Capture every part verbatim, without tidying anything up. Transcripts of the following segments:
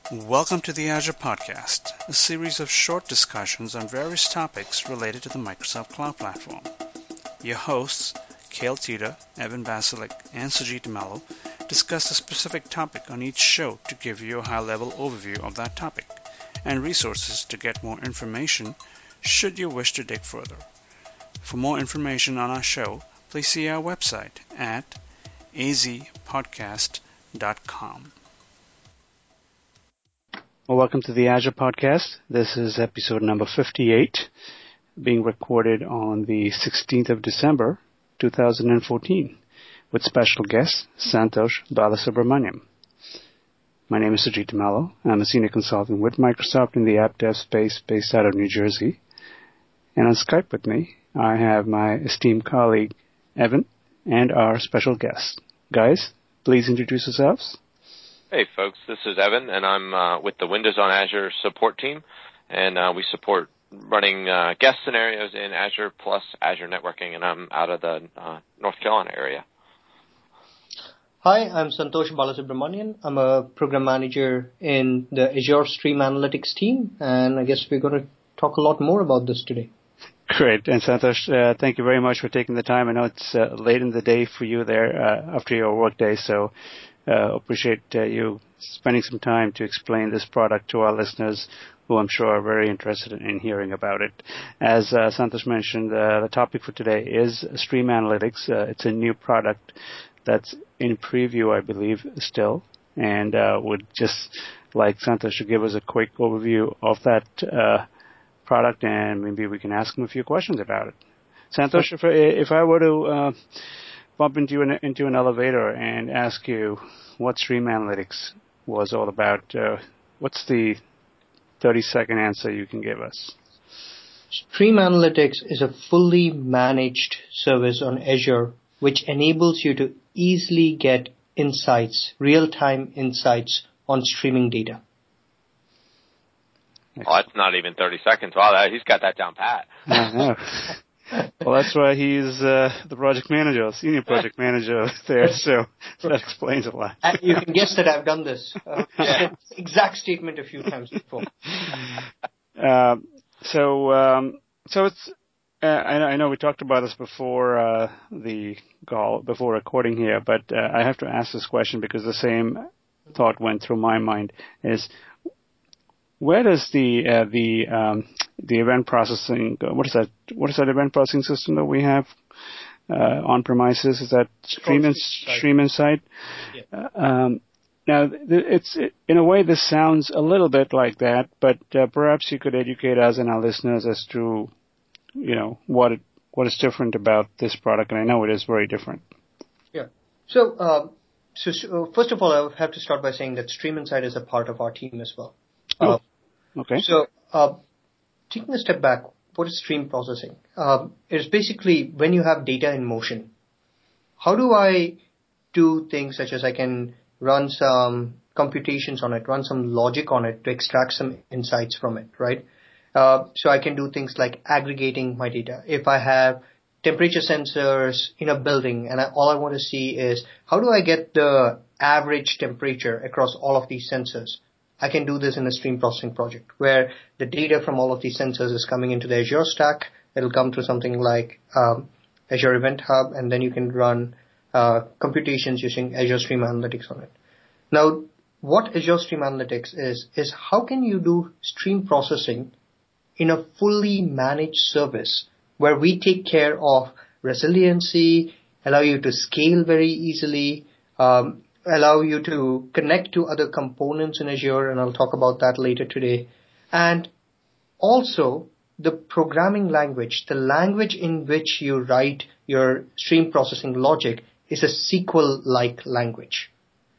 Welcome to the Azure Podcast, a series of short discussions on various topics related to the Microsoft Cloud Platform. Your hosts, Kale Tita, Evan Basilik, and Sujit Mello, discuss a specific topic on each show to give you a high-level overview of that topic, and resources to get more information should you wish to dig further. For more information on our show, please see our website at a z podcast dot com. Well, welcome to the Azure Podcast. This is episode number fifty-eight, being recorded on the sixteenth of December, two thousand fourteen, with special guest Santosh Balasubramaniam. My name is Sujit Mello. I'm a senior consultant with Microsoft in the app dev space based out of New Jersey. And on Skype with me, I have my esteemed colleague, Evan, and our special guest. Guys, please introduce yourselves. Hey folks, this is Evan, and I'm uh, with the Windows on Azure support team, and uh, we support running uh, guest scenarios in Azure plus Azure networking, and I'm out of the uh, North Carolina area. Hi, I'm Santosh Balasubramanian. I'm a program manager in the Azure Stream Analytics team, and I guess we're going to talk a lot more about this today. Great. And Santosh, uh, thank you very much for taking the time. I know it's uh, late in the day for you there uh, after your work day, so Uh, appreciate uh, you spending some time to explain this product to our listeners, who I'm sure are very interested in hearing about it. As uh, Santosh mentioned, uh, the topic for today is Stream Analytics. Uh, it's a new product that's in preview, I believe, still, and uh, would just like Santosh to give us a quick overview of that uh, product, and maybe we can ask him a few questions about it. Santosh, if I, if I were to uh, bump into an, into an elevator and ask you what Stream Analytics was all about, uh, what's the thirty-second answer you can give us? Stream Analytics is a fully managed service on Azure which enables you to easily get insights, real-time insights on streaming data. Oh, that's not even thirty seconds. Wow, he's got that down pat. I know. Well, that's why he's uh, the project manager, senior project manager there, so that explains a lot. And you can guess that I've done this. Uh, yeah. Exact statement a few times before. Uh, so, um, so it's. Uh, I, I know we talked about this before uh, the call, before recording here, but uh, I have to ask this question because the same thought went through my mind: is where does the uh, the um, the event processing? What is that? What is that event processing system that we have uh, on premises? Is that Stream in, Stream Insight? Yeah. Uh, um, now, it's it, in a way this sounds a little bit like that, but uh, perhaps you could educate us and our listeners as to, you know, what it, what is different about this product, and I know it is very different. Yeah. So, um, so, so first of all, I have to start by saying that Stream Insight is a part of our team as well. Oh, uh, okay. So, uh, taking a step back, what is stream processing? Um, it's basically when you have data in motion. How do I do things such as I can run some computations on it, run some logic on it to extract some insights from it, right? Uh, so I can do things like aggregating my data. If I have temperature sensors in a building and I, all I want to see is how do I get the average temperature across all of these sensors? I can do this in a stream processing project where the data from all of these sensors is coming into the Azure stack. It'll come to something like um, Azure Event Hub, and then you can run uh, computations using Azure Stream Analytics on it. Now, what Azure Stream Analytics is, is how can you do stream processing in a fully managed service where we take care of resiliency, allow you to scale very easily, um, allow you to connect to other components in Azure, and I'll talk about that later today. And also the programming language, the language in which you write your stream processing logic is a S Q L-like language.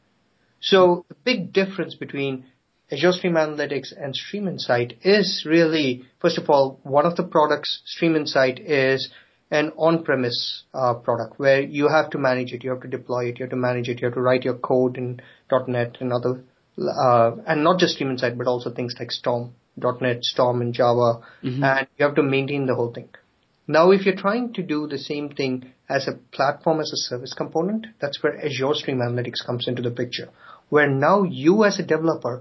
So the big difference between Azure Stream Analytics and Stream Insight is really, first of all, one of the products, Stream Insight, is an on-premise uh, product where you have to manage it, you have to deploy it, you have to manage it, you have to write your code in .NET and other, uh, and not just Stream Insight, but also things like Storm, .NET, Storm, and Java, mm-hmm. and you have to maintain the whole thing. Now, if you're trying to do the same thing as a platform as a service component, that's where Azure Stream Analytics comes into the picture, where now you as a developer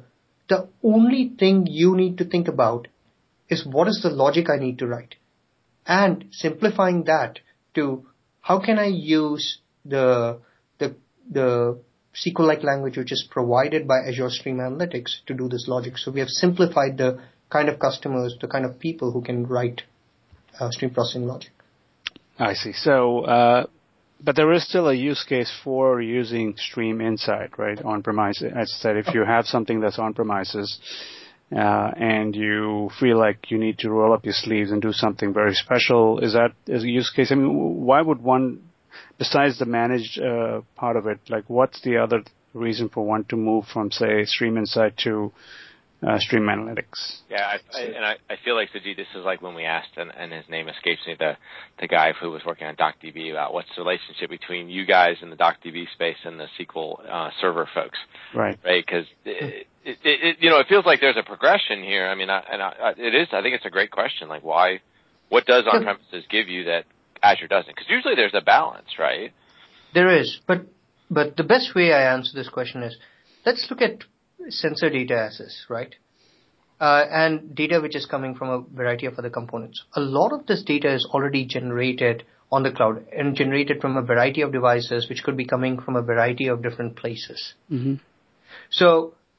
the only thing you need to think about is what is the logic I need to write, and simplifying that to how can I use the the the S Q L-like language which is provided by Azure Stream Analytics to do this logic. So we have simplified the kind of customers, the kind of people who can write uh, stream processing logic. I see. So, uh, but there is still a use case for using Stream Insight, right, on-premise. As I said, if you have something that's on-premises uh, and you feel like you need to roll up your sleeves and do something very special, is that is a use case? I mean, why would one, besides the managed uh, part of it, like what's the other reason for one to move from, say, Stream Insight to Uh, Stream Analytics? Yeah, I, I, and I, I feel like, Sajid, this is like when we asked, and, and his name escapes me, the the guy who was working on DocDB about what's the relationship between you guys in the DocDB space and the S Q L uh, server folks. Right. Right, because, it, it, it, you know, it feels like there's a progression here. I mean, I, and I, it is, I think it's a great question. Like, why, what does on-premises give you that Azure doesn't? Because usually there's a balance, right? There is, but but the best way I answer this question is, let's look at sensor data assets, right? Uh, and data which is coming from a variety of other components. A lot of this data is already generated on the cloud and generated from a variety of devices which could be coming from a variety of different places. Mm-hmm. So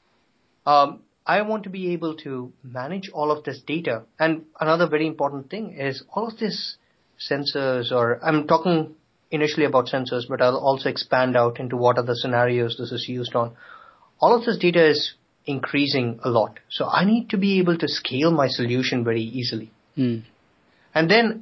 um, I want to be able to manage all of this data. And another very important thing is all of these sensors, or I'm talking initially about sensors, but I'll also expand out into what are the scenarios this is used on. All of this data is increasing a lot. So I need to be able to scale my solution very easily. Mm. And then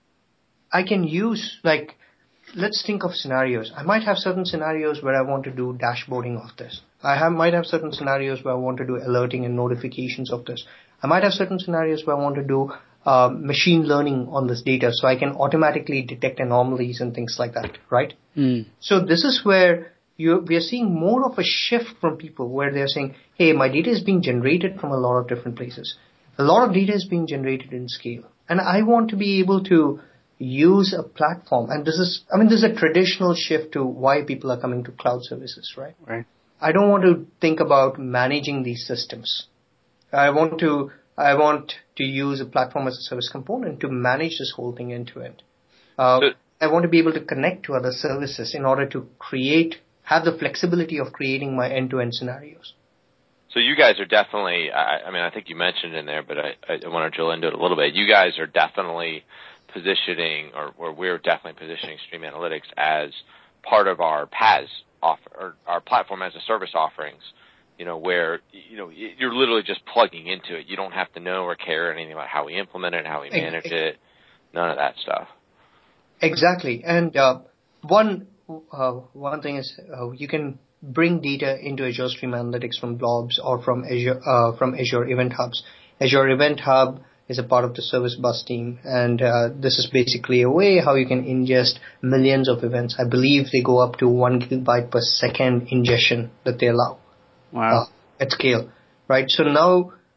I can use, like, let's think of scenarios. I might have certain scenarios where I want to do dashboarding of this. I have, might have certain scenarios where I want to do alerting and notifications of this. I might have certain scenarios where I want to do uh, machine learning on this data so I can automatically detect anomalies and things like that, right? Mm. So this is where You, we are seeing more of a shift from people where they're saying, hey, my data is being generated from a lot of different places. A lot of data is being generated in scale. And I want to be able to use a platform. And this is, I mean, this is a traditional shift to why people are coming to cloud services, right? Right. I don't want to think about managing these systems. I want to, I want to use a platform as a service component to manage this whole thing end to end. Uh, so, I want to be able to connect to other services in order to create have the flexibility of creating my end-to-end scenarios. So you guys are definitely, I, I mean, I think you mentioned in there, but I, I want to drill into it a little bit. You guys are definitely positioning, or, or we're definitely positioning Stream Analytics as part of our P A S offer, or our platform as a service offerings, you know, where, you know, you're literally just plugging into it. You don't have to know or care anything about how we implement it, how we manage it, none of that stuff. Exactly. And uh, one Uh, one thing is uh, you can bring data into Azure Stream Analytics from blobs or from Azure uh, from Azure Event Hubs. Azure Event Hub is a part of the Service Bus team, and uh, this is basically a way how you can ingest millions of events. I believe they go up to one gigabyte per second ingestion that they allow. Wow. Uh, at scale, right? So now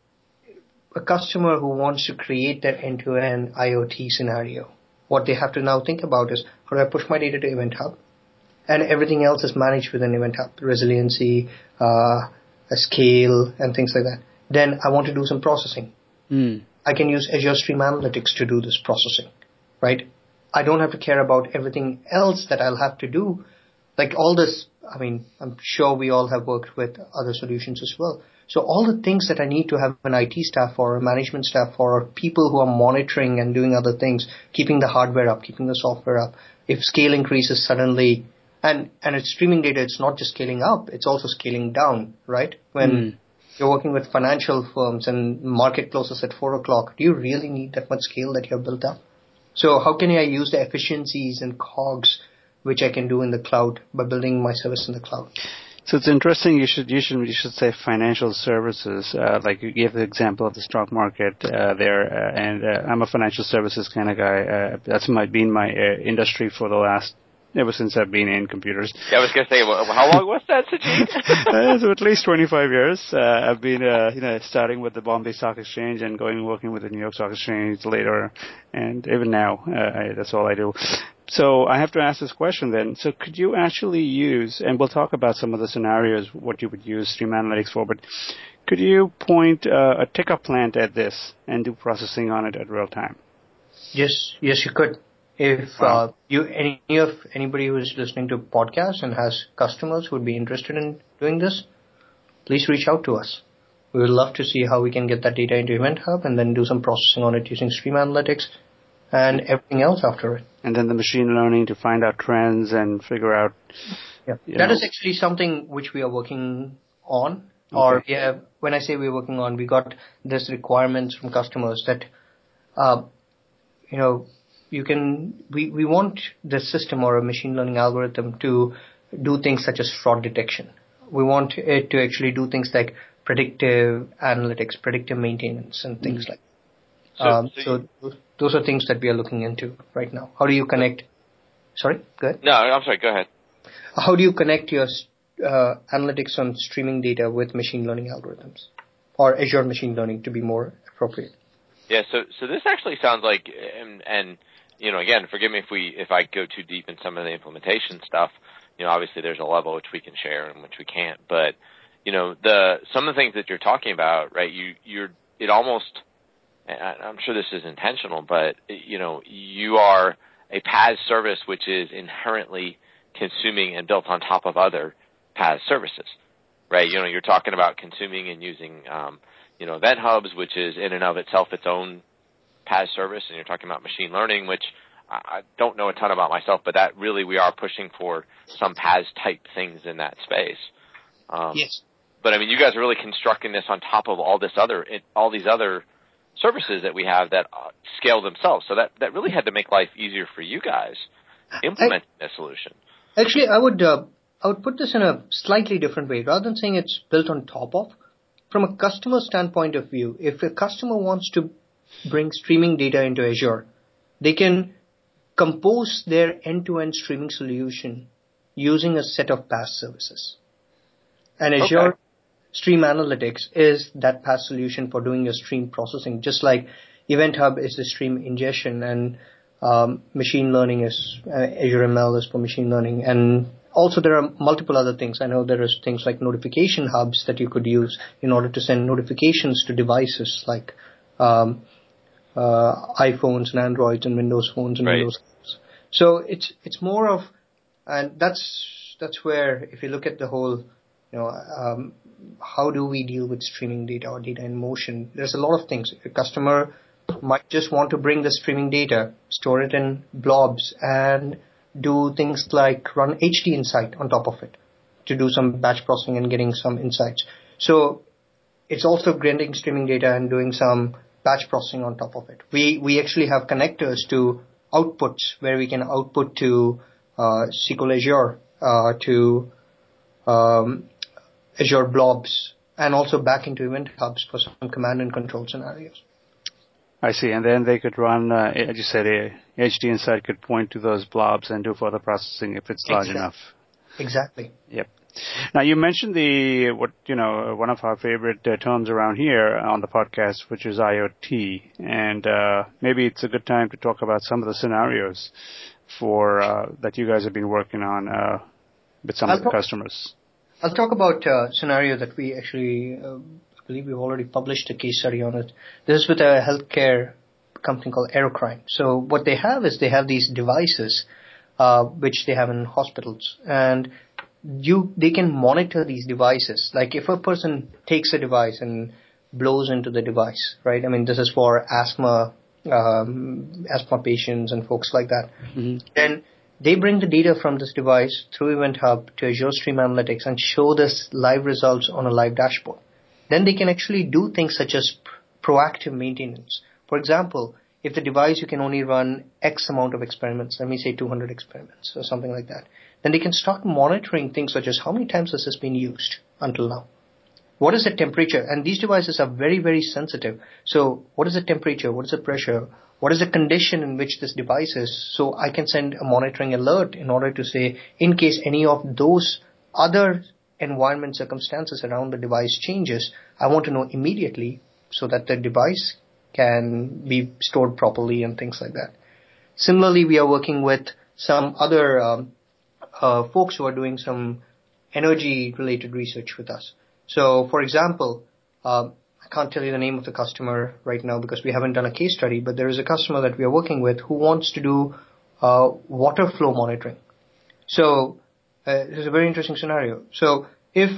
a customer who wants to create that end-to-end IoT scenario, what they have to now think about is, how do I push my data to Event Hub? And everything else is managed within Event Hub, resiliency, uh, a scale, and things like that. Then I want to do some processing. Mm. I can use Azure Stream Analytics to do this processing, right? I don't have to care about everything else that I'll have to do. Like all this, I mean, I'm sure we all have worked with other solutions as well. So all the things that I need to have an I T staff for, a management staff for, or people who are monitoring and doing other things, keeping the hardware up, keeping the software up. If scale increases suddenly, And and it's streaming data, it's not just scaling up, it's also scaling down, right? When mm. you're working with financial firms and market closes at four o'clock, do you really need that much scale that you have built up? So how can I use the efficiencies and cogs which I can do in the cloud by building my service in the cloud? So it's interesting. You should you should you should say financial services. Uh, like you gave the example of the stock market uh, there, uh, and uh, I'm a financial services kind of guy. Uh, that's my been my uh, industry for the last. Ever since I've been in computers. Yeah, I was going to say, well, how long was that, Sajid? uh, so at least twenty-five years. Uh, I've been, uh, you know, starting with the Bombay Stock Exchange and going working with the New York Stock Exchange later, and even now, uh, I, that's all I do. So I have to ask this question then. So could you actually use, and we'll talk about some of the scenarios, what you would use Stream Analytics for, but Could you point uh, a ticker plant at this and do processing on it at real time? Yes, yes, you could. If wow. uh, you any of anybody who is listening to podcasts and has customers who would be interested in doing this, please reach out to us. We would love to see how we can get that data into Event Hub and then do some processing on it using Stream Analytics and everything else after it. And then the machine learning to find out trends and figure out. Yeah, that know. is actually something which we are working on. Okay. Or we have, when I say we're working on, we got this requirements from customers that, uh, you know, you can, we, we want the system or a machine learning algorithm to do things such as fraud detection. We want it to actually do things like predictive analytics, predictive maintenance, and things mm. like that. So, um, so, so those are things that we are looking into right now. How do you connect? Sorry, go ahead. No, I'm sorry, go ahead. How do you connect your uh, analytics on streaming data with machine learning algorithms? Or Azure machine learning to be more appropriate? Yeah, so so this actually sounds like, and, and you know, again, forgive me if we if I go too deep in some of the implementation stuff. You know, obviously there's a level which we can share and which we can't. But you know, the some of the things that you're talking about, right? You you're it almost. I'm sure this is intentional, but you know, you are a PaaS service which is inherently consuming and built on top of other PaaS services, right? You know, you're talking about consuming and using. Um, You know, Event Hubs, which is in and of itself its own PaaS service, and you're talking about machine learning, which I don't know a ton about myself, but that really we are pushing for some PaaS type things in that space. Um, yes. But I mean, you guys are really constructing this on top of all this other, it, all these other services that we have that uh, scale themselves. So that that really had to make life easier for you guys implementing I, this solution. Actually, I would uh, I would put this in a slightly different way, rather than saying it's built on top of. From a customer standpoint of view, if a customer wants to bring streaming data into Azure, they can compose their end-to-end streaming solution using a set of PaaS services. And Azure okay. Stream Analytics is that PaaS solution for doing your stream processing, just like Event Hub is the stream ingestion and um, machine learning is, uh, Azure M L is for machine learning. And also, there are multiple other things. I know there is things like notification hubs that you could use in order to send notifications to devices like um, uh, iPhones and Androids and Windows phones and right. Windows. So it's it's more of, and that's that's where if you look at the whole, you know, um, how do we deal with streaming data or data in motion? There's a lot of things. A customer might just want to bring the streaming data, store it in blobs, and do things like run H D Insight on top of it to do some batch processing and getting some insights. So it's also getting streaming data and doing some batch processing on top of it. We we actually have connectors to outputs where we can output to uh, S Q L Azure, uh, to um, Azure blobs, and also back into Event Hubs for some command and control scenarios. I see. And then they could run, uh, as you said, a H D Insight could point to those blobs and do further processing if it's large exactly. enough. Exactly. Yep. Now, you mentioned the, what, you know, one of our favorite uh, terms around here on the podcast, which is IoT. And uh, maybe it's a good time to talk about some of the scenarios for uh, that you guys have been working on uh, with some I'll of the talk, customers. I'll talk about a scenario that we actually, uh, I believe we've already published a case study on it. This is with a healthcare company called Aerocrine. So what they have is they have these devices uh, which they have in hospitals, and you they can monitor these devices. Like if a person takes a device and blows into the device, right? I mean, this is for asthma, um, asthma patients and folks like that. Mm-hmm. Then they bring the data from this device through Event Hub to Azure Stream Analytics and show this live results on a live dashboard. Then they can actually do things such as proactive maintenance. For example, if the device you can only run X amount of experiments, let me say two hundred experiments or something like that, then they can start monitoring things such as how many times has this been used until now? What is the temperature? And these devices are very, very sensitive. So what is the temperature? What is the pressure? What is the condition in which this device is? So I can send a monitoring alert in order to say, in case any of those other environment circumstances around the device changes, I want to know immediately so that the device can be stored properly and things like that. Similarly, we are working with some other um, uh, folks who are doing some energy-related research with us. So, for example, Um, I can't tell you the name of the customer right now because we haven't done a case study, but there is a customer that we are working with who wants to do uh, water flow monitoring. So uh, this is a very interesting scenario. So if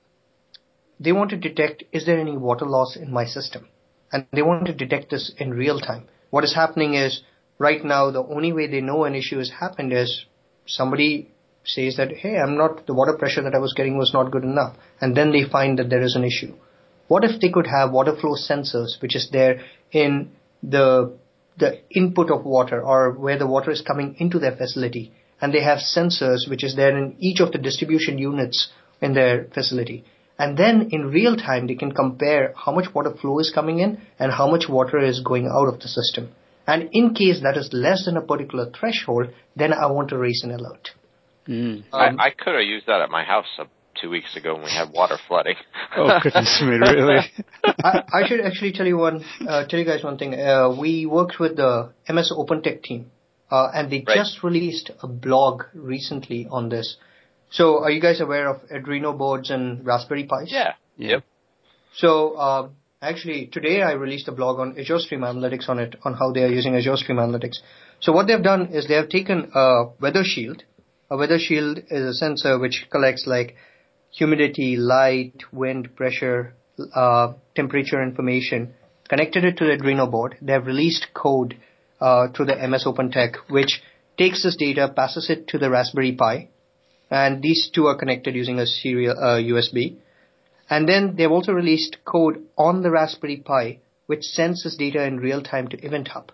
they want to detect, is there any water loss in my system? And they want to detect this in real time. What is happening is right now, the only way they know an issue has happened is somebody says that, hey, I'm not, the water pressure that I was getting was not good enough. And then they find that there is an issue. What if they could have water flow sensors, which is there in the the input of water or where the water is coming into their facility, and they have sensors which is there in each of the distribution units in their facility. And then in real time, they can compare how much water flow is coming in and how much water is going out of the system. And in case that is less than a particular threshold, then I want to raise an alert. Mm. Um, I, I could have used that at my house uh, two weeks ago when we had water flooding. Oh, goodness me, really? I, I should actually tell you one, uh, tell you guys one thing. Uh, we worked with the M S OpenTech team, uh, and they right. just released a blog recently on this. So are you guys aware of Arduino boards and Raspberry Pis? Yeah. Yep. So uh, actually, today I released a blog on Azure Stream Analytics on it, on how they are using Azure Stream Analytics. So what they've done is they have taken a weather shield. A weather shield is a sensor which collects like humidity, light, wind, pressure, uh, temperature information, connected it to the Arduino board. They have released code uh, through the M S OpenTech, which takes this data, passes it to the Raspberry Pi, and these two are connected using a serial uh, U S B. And then they've also released code on the Raspberry Pi, which sends this data in real time to Event Hub.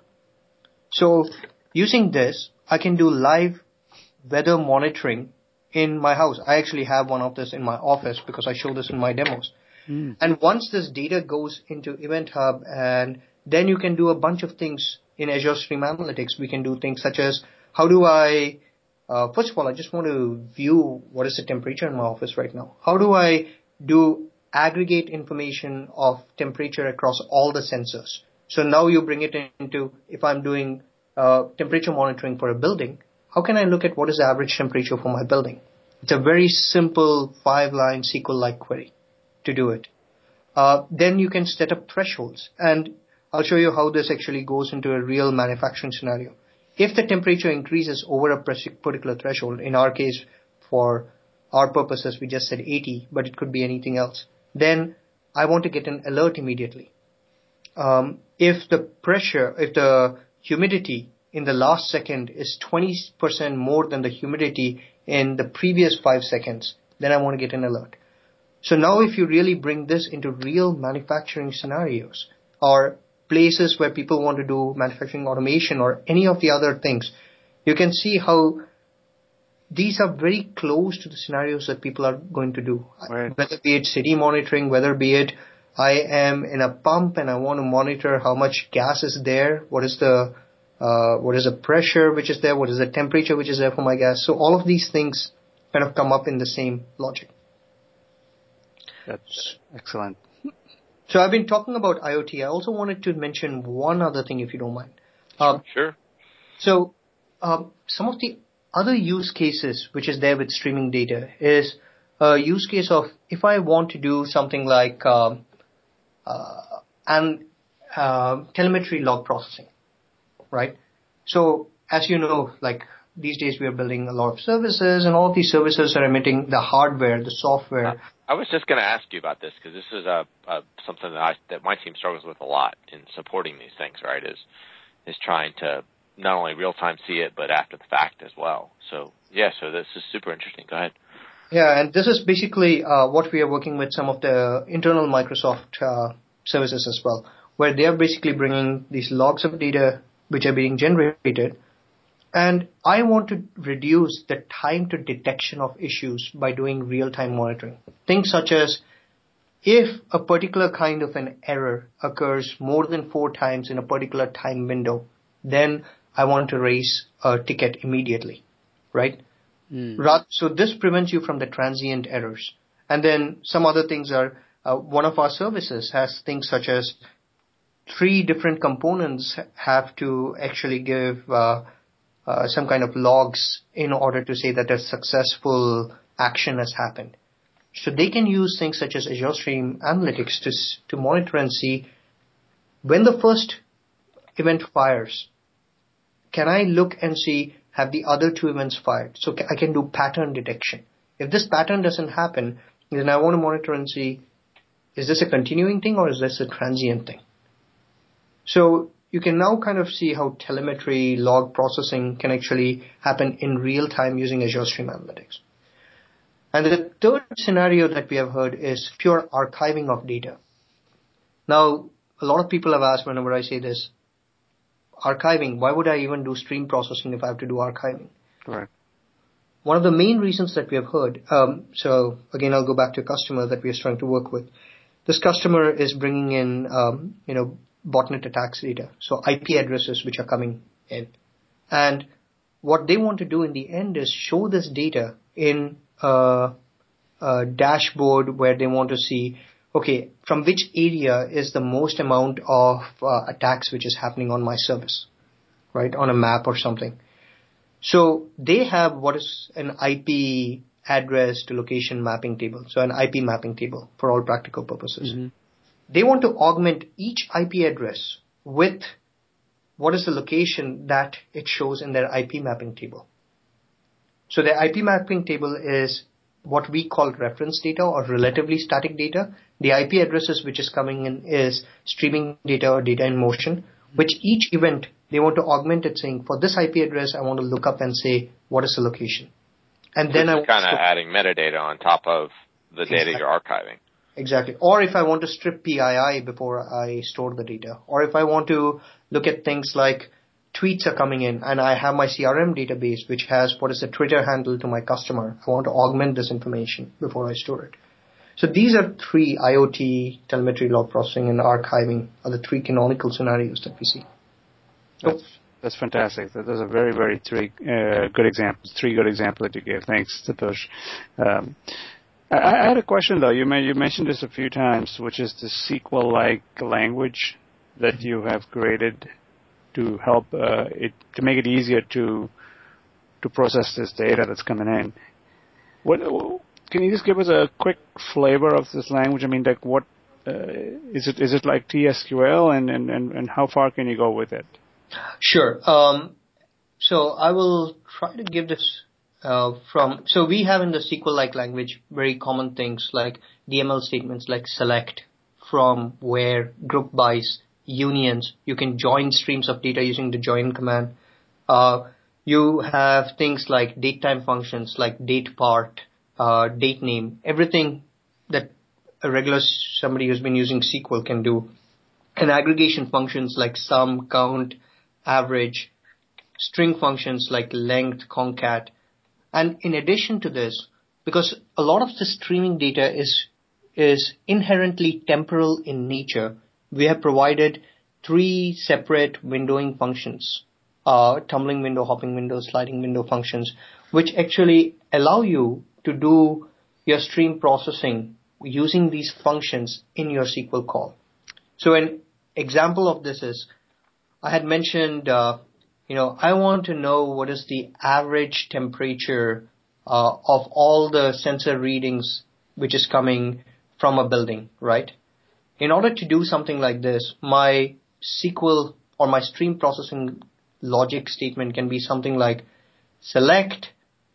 So using this, I can do live weather monitoring in my house. I actually have one of this in my office because I show this in my demos. Mm. And once this data goes into Event Hub, and then you can do a bunch of things in Azure Stream Analytics. We can do things such as, how do I, uh, first of all, I just want to view what is the temperature in my office right now. How do I do aggregate information of temperature across all the sensors? So now you bring it into, if I'm doing uh, temperature monitoring for a building, how can I look at what is the average temperature for my building? It's a very simple five-line S Q L-like query to do it. Uh, then you can set up thresholds, and I'll show you how this actually goes into a real manufacturing scenario. If the temperature increases over a particular threshold, in our case, for our purposes, we just said eighty, but it could be anything else, then I want to get an alert immediately. Um, if the pressure, if the humidity in the last second is twenty percent more than the humidity in the previous five seconds, then I want to get an alert. So now if you really bring this into real manufacturing scenarios or places where people want to do manufacturing automation or any of the other things, you can see how these are very close to the scenarios that people are going to do. Right. Whether be it city monitoring, whether be it I am in a pump and I want to monitor how much gas is there, what is the uh, what is the pressure which is there, what is the temperature which is there for my gas. So all of these things kind of come up in the same logic. That's excellent. So I've been talking about IoT. I also wanted to mention one other thing, if you don't mind. Um, sure. So um, some of the other use cases which is there with streaming data is a use case of if I want to do something like um, uh, and uh, telemetry log processing, right? So as you know, like these days we are building a lot of services, and all of these services are emitting the hardware, the software. Uh, I was just going to ask you about this because this is a, a something that I, that my team struggles with a lot in supporting these things. Right? Is is trying to not only real time see it, but after the fact as well. So yeah, so this is super interesting. Go ahead. Yeah, and this is basically uh, what we are working with some of the internal Microsoft uh, services as well, where they are basically bringing these logs of data which are being generated. And I want to reduce the time to detection of issues by doing real-time monitoring. Things such as if a particular kind of an error occurs more than four times in a particular time window, then I want to raise a ticket immediately, right? Mm. So this prevents you from the transient errors. And then some other things are, uh, one of our services has things such as three different components have to actually give uh, Uh, some kind of logs in order to say that a successful action has happened. So they can use things such as Azure Stream Analytics to, to monitor and see when the first event fires, can I look and see, have the other two events fired? So I can do pattern detection. If this pattern doesn't happen, then I want to monitor and see, is this a continuing thing or is this a transient thing? So you can now kind of see how telemetry, log processing can actually happen in real time using Azure Stream Analytics. And the third scenario that we have heard is pure archiving of data. Now, a lot of people have asked whenever I say this, archiving, why would I even do stream processing if I have to do archiving? Correct. One of the main reasons that we have heard, um, so again, I'll go back to a customer that we are trying to work with. This customer is bringing in, um, you know, botnet attacks data, so I P addresses which are coming in. And what they want to do in the end is show this data in a, a dashboard where they want to see, okay, from which area is the most amount of uh, attacks which is happening on my service, right, on a map or something. So they have what is an I P address to location mapping table, so an I P mapping table for all practical purposes. Mm-hmm. They want to augment each I P address with what is the location that it shows in their I P mapping table. So their I P mapping table is what we call reference data or relatively static data. The I P addresses which is coming in is streaming data or data in motion, which each event they want to augment it saying, for this I P address, I want to look up and say, what is the location? And then I kind of adding metadata on top of the data exactly. you're archiving. Exactly. Or if I want to strip P I I before I store the data, or if I want to look at things like tweets are coming in and I have my C R M database which has what is the Twitter handle to my customer. I want to augment this information before I store it. So these are three IoT, telemetry, log processing, and archiving are the three canonical scenarios that we see. That's, that's fantastic. Those are very, very three uh, good examples, three good examples that you gave. Thanks, Satosh. Um, I, I had a question, though. You, may, you mentioned this a few times, which is the S Q L-like language that you have created to help uh, it to make it easier to to process this data that's coming in. What can you just give us a quick flavor of this language? I mean, like, what uh, is it? Is it like T S Q L, and, and, and, and how far can you go with it? Sure. Um, so I will try to give this uh, from. So we have in the S Q L-like language very common things like D M L statements like select, from, where, group bys, unions. You can join streams of data using the join command. Uh, you have things like datetime functions like date part, uh, date name, everything that a regular somebody who's been using S Q L can do. And aggregation functions like sum, count, average, string functions like length, concat. And in addition to this, because a lot of the streaming data is is inherently temporal in nature, we have provided three separate windowing functions, uh, tumbling window, hopping window, sliding window functions, which actually allow you to do your stream processing using these functions in your S Q L call. So an example of this is, I had mentioned, uh, you know, I want to know what is the average temperature uh, of all the sensor readings which is coming from a building, right? In order to do something like this, my S Q L or my stream processing logic statement can be something like select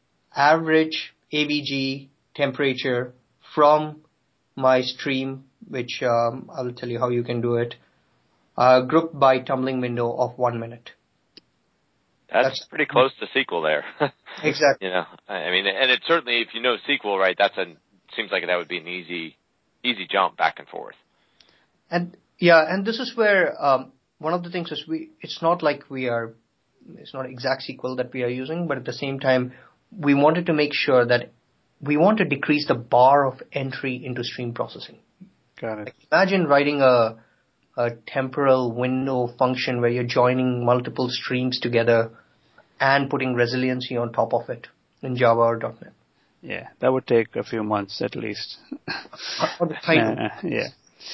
average A V G temperature from my stream, which um, I will tell you how you can do it, uh, grouped by tumbling window of one minute. That's, that's pretty close to S Q L there. Exactly. You know, I mean, and it certainly, if you know S Q L, right, that's a seems like that would be an easy, easy jump back and forth. And yeah, and this is where um, one of the things is we. It's not like we are. It's not exact S Q L that we are using, but at the same time, we wanted to make sure that we want to decrease the bar of entry into stream processing. Got it. Like, imagine writing a a temporal window function where you're joining multiple streams together and putting resiliency on top of it in Java or .dot net. Yeah, that would take a few months at least. On the title. Uh, yeah.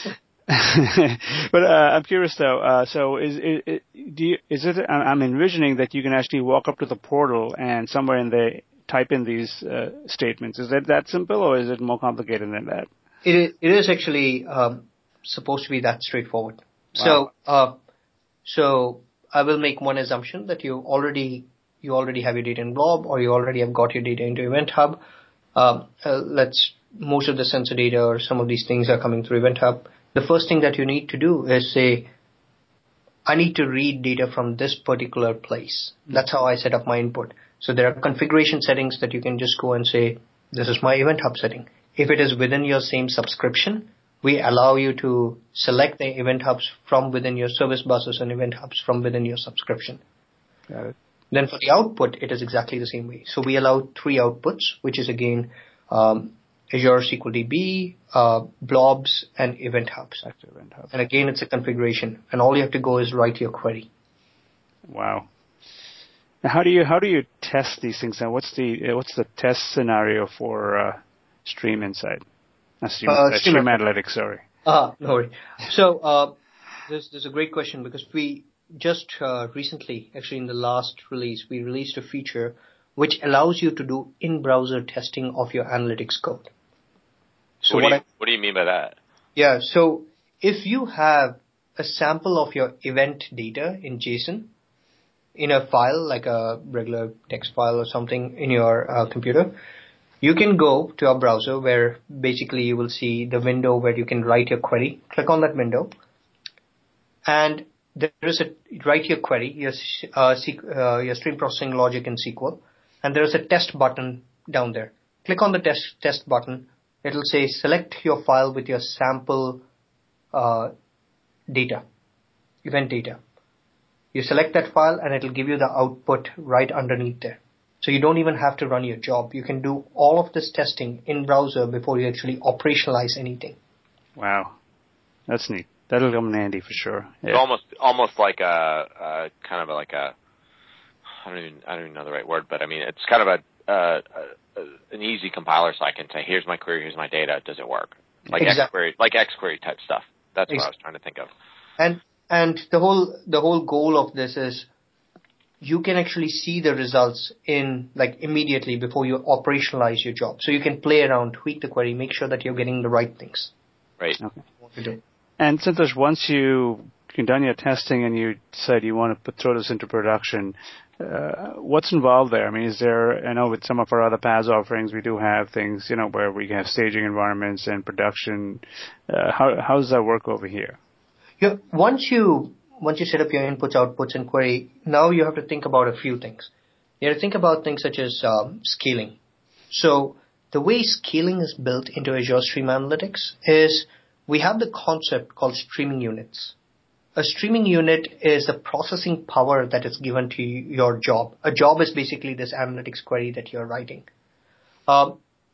But uh, I'm curious though. Uh, so is it, do you, is it? I'm envisioning that you can actually walk up to the portal and somewhere in the type in these uh, statements? Is it that simple, or is it more complicated than that? It is, it is actually um, supposed to be that straightforward. Wow. So, uh, so I will make one assumption that you already you already have your data in Blob, or you already have got your data into Event Hub. Um, uh, let's most of the sensor data or some of these things are coming through Event Hub. The first thing that you need to do is say, I need to read data from this particular place. Mm-hmm. That's how I set up my input. So there are configuration settings that you can just go and say, this is my Event Hub setting. If it is within your same subscription, we allow you to select the Event Hubs from within your service buses and Event Hubs from within your subscription. Got it. Then for the output, it is exactly the same way. So we allow three outputs, which is again um, Azure S Q L D B, uh, blobs, and Event Hubs. Event Hubs. And again, it's a configuration, and all you have to go is write your query. Wow. Now, how do you how do you test these things? Now, what's the uh, what's the test scenario for uh, Stream Insight? Uh, Stream, uh, uh, Stream Analytics. Sorry. Ah, no worry. So uh, this, this is a great question, because we just uh, recently, actually in the last release, we released a feature which allows you to do in-browser testing of your analytics code. So what, what, do you, I, what do you mean by that? Yeah, so if you have a sample of your event data in JSON in a file, like a regular text file or something in your uh, computer, you can go to our browser where basically you will see the window where you can write your query. Click on that window, and there is a write your query, your, uh, uh, your stream processing logic in S Q L, and there is a test button down there. Click on the test test button. It will say select your file with your sample uh, data, event data. You select that file, and it will give you the output right underneath there. So you don't even have to run your job. You can do all of this testing in browser before you actually operationalize anything. Wow, that's neat. That'll come in handy for sure. Yeah. It's almost almost like a, a kind of a, like a I don't even I don't even know the right word, but I mean it's kind of a, a, a an easy compiler, so I can say, here's my query, here's my data, does it work? Like exactly. XQuery, like XQuery type stuff. That's exactly. what I was trying to think of. And and the whole the whole goal of this is you can actually see the results in like immediately before you operationalize your job. So you can play around, tweak the query, make sure that you're getting the right things. Right. Okay. What to do. And Santosh, once you you've done your testing and you decide you want to put, throw this into production, uh, what's involved there? I mean, is there, I know with some of our other PaaS offerings, we do have things, you know, where we have staging environments and production. Uh, how how does that work over here? Yeah, once you once you set up your inputs, outputs, and query, now you have to think about a few things. You have to think about things such as um, scaling. So the way scaling is built into Azure Stream Analytics is we have the concept called streaming units. A streaming unit is the processing power that is given to your job. A job is basically this analytics query that you're writing. Um,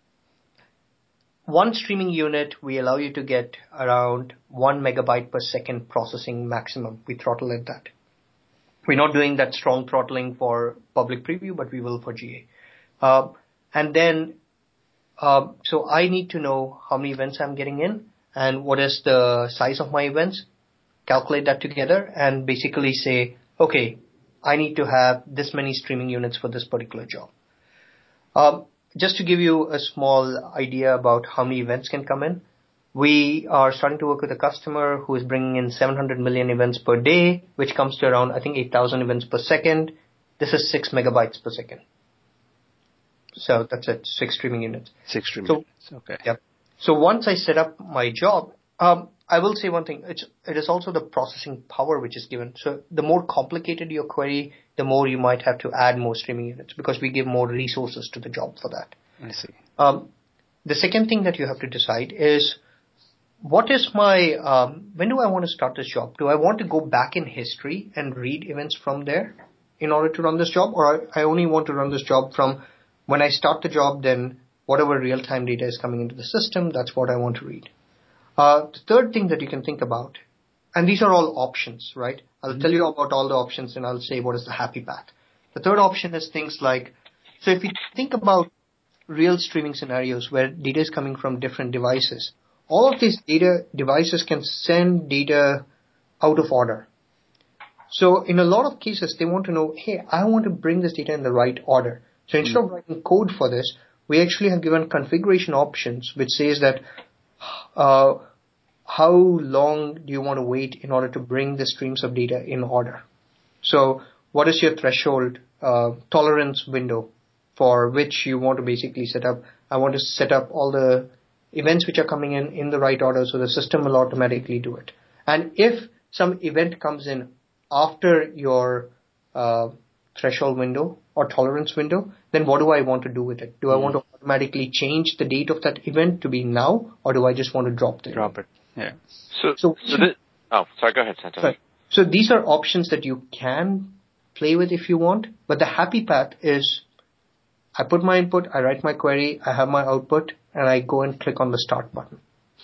one streaming unit, we allow you to get around one megabyte per second processing maximum. We throttle at that. We're not doing that strong throttling for public preview, but we will for G A. Uh, and then, uh, so I need to know how many events I'm getting in and what is the size of my events. Calculate that together and basically say, okay, I need to have this many streaming units for this particular job. Um, just to give you a small idea about how many events can come in, we are starting to work with a customer who is bringing in seven hundred million events per day, which comes to around, I think, eight thousand events per second. This is six megabytes per second. So that's it, six streaming units. Six streaming so, units, okay. Yep. So once I set up my job, um, I will say one thing. It's, it is also the processing power which is given. So the more complicated your query, the more you might have to add more streaming units because we give more resources to the job for that. I see. Um, the second thing that you have to decide is what is my, um, when do I want to start this job? Do I want to go back in history and read events from there in order to run this job? Or I only want to run this job from when I start the job, then whatever real-time data is coming into the system, that's what I want to read. Uh, the third thing that you can think about, and these are all options, right? I'll mm-hmm. tell you about all the options and I'll say what is the happy path. The third option is things like, so if you think about real streaming scenarios where data is coming from different devices, all of these data devices can send data out of order. So in a lot of cases, they want to know, hey, I want to bring this data in the right order. So instead of writing code for this, we actually have given configuration options which says that uh, how long do you want to wait in order to bring the streams of data in order. So what is your threshold uh, tolerance window for which you want to basically set up? I want to set up all the events which are coming in in the right order, so the system will automatically do it. And if some event comes in after your uh, threshold window or tolerance window, then what do I want to do with it? Do I want to automatically change the date of that event to be now, or do I just want to drop the Drop event? it, yeah. So, so, so this, oh, sorry, go ahead, Santosh. Sorry. So these are options that you can play with if you want, but the happy path is I put my input, I write my query, I have my output, and I go and click on the start button.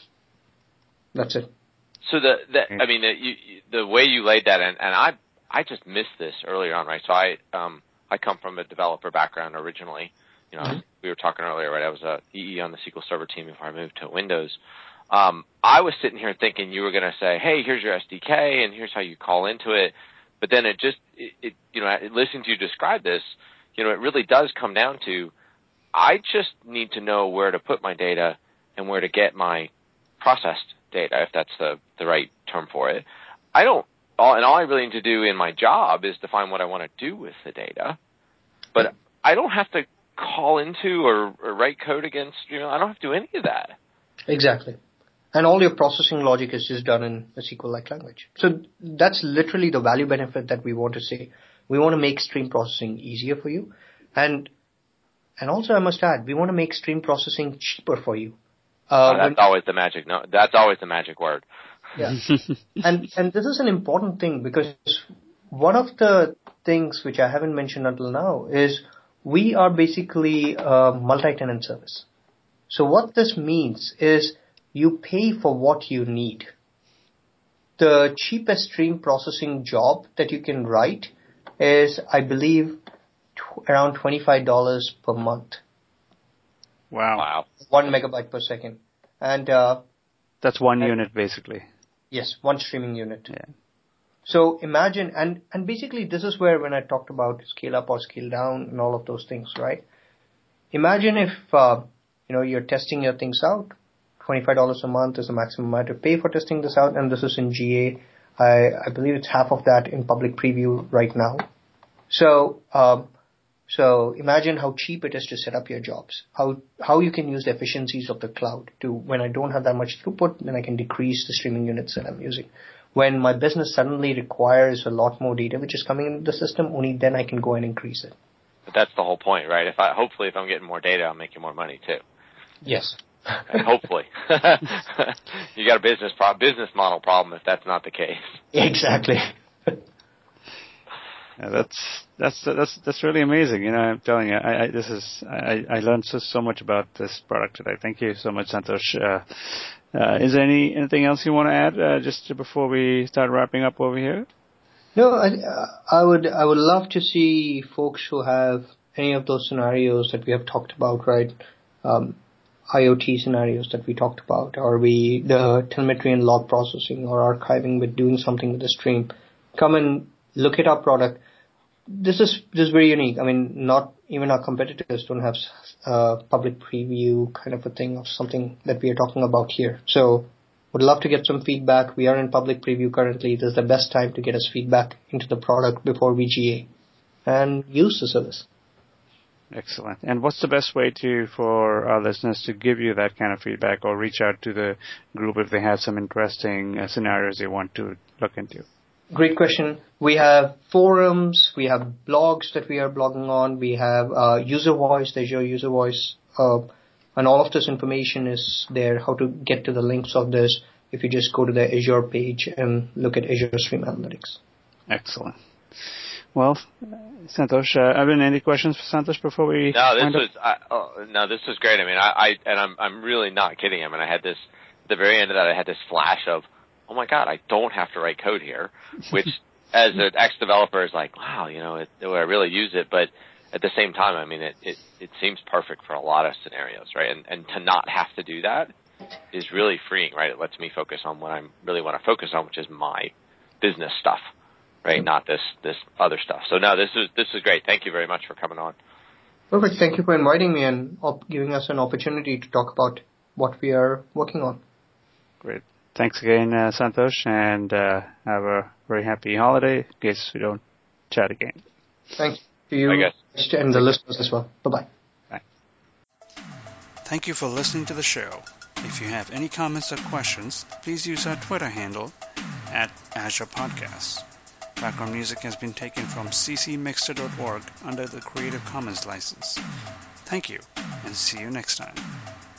That's it. So the, the I mean, the, you, the way you laid that, and, and I, I just missed this earlier on, right? So I, um, I come from a developer background originally. You know, mm-hmm. we were talking earlier, right? I was a E E on the S Q L Server team before I moved to Windows. Um, I was sitting here thinking you were going to say, hey, here's your S D K, and here's how you call into it. But then it just, it, it, you know, listening to you describe this, you know, it really does come down to, I just need to know where to put my data and where to get my processed data, if that's the, the right term for it. I don't, all, and all I really need to do in my job is define what I want to do with the data. But I don't have to call into or, or write code against, you know, I don't have to do any of that. Exactly. And all your processing logic is just done in a S Q L-like language. So that's literally the value benefit that we want to say. We want to make stream processing easier for you. And and also I must add, we want to make stream processing cheaper for you. Uh, oh, that's always the magic. No, that's always the magic word. Yeah. and and this is an important thing because one of the things which I haven't mentioned until now is we are basically a multi-tenant service. So what this means is you pay for what you need. The cheapest stream processing job that you can write is, I believe, t- around twenty-five dollars per month. Wow. Wow. One megabyte per second. And uh, that's one and, unit, basically. Yes, one streaming unit. Yeah. So imagine, and, and basically this is where when I talked about scale up or scale down and all of those things, right? Imagine if, uh, you know, you're testing your things out. twenty-five dollars a month is the maximum amount to pay for testing this out, and this is in G A. I, I believe it's half of that in public preview right now. So, um, so imagine how cheap it is to set up your jobs. How how you can use the efficiencies of the cloud to, when I don't have that much throughput, then I can decrease the streaming units that I'm using. When my business suddenly requires a lot more data which is coming into the system, only then I can go and increase it. But that's the whole point, right? If I hopefully if I'm getting more data, I'm making more money too. Yes. Hopefully. You got a business pro- business model problem if that's not the case. Exactly. Yeah, that's that's that's that's really amazing. You know, I'm telling you, I, I this is I, I learned so so much about this product today. Thank you so much, Santosh. Uh, uh, is there any anything else you want to add uh, just before we start wrapping up over here? No, I, I would I would love to see folks who have any of those scenarios that we have talked about, right? Um, IoT scenarios that we talked about, or we the telemetry and log processing or archiving with doing something with the stream. Come and look at our product. This is this is very unique. I mean, not even our competitors don't have a public preview kind of a thing of something that we are talking about here. So would love to get some feedback. We are in public preview currently. This is the best time to get us feedback into the product before we G A and use the service. Excellent. And what's the best way to for our listeners to give you that kind of feedback or reach out to the group if they have some interesting uh, scenarios they want to look into? Great question. We have forums, we have blogs that we are blogging on, we have uh, user voice, the Azure user voice, uh, and all of this information is there, how to get to the links of this if you just go to the Azure page and look at Azure Stream Analytics. Excellent. Well, Santosh, uh, Evan, any questions for Santosh before we? No, this was I, oh, no, this was great. I mean, I, I and I'm I'm really not kidding. I mean, I had this at the very end of that. I had this flash of, oh my God, I don't have to write code here, which as an ex-developer is like, wow, you know, it, I really use it. But at the same time, I mean, it, it it seems perfect for a lot of scenarios, right? And and to not have to do that is really freeing, right? It lets me focus on what I really want to focus on, which is my business stuff. Right, not this this other stuff. So no, this is this is great. Thank you very much for coming on. Perfect. Thank you for inviting me and op- giving us an opportunity to talk about what we are working on. Great. Thanks again, uh, Santosh, and uh, have a very happy holiday in case we don't chat again. Thank you to you and the listeners as well. Bye-bye. Bye. Thank you for listening to the show. If you have any comments or questions, please use our Twitter handle at Azure Podcasts. Background music has been taken from c c mixter dot org under the Creative Commons license. Thank you, and see you next time.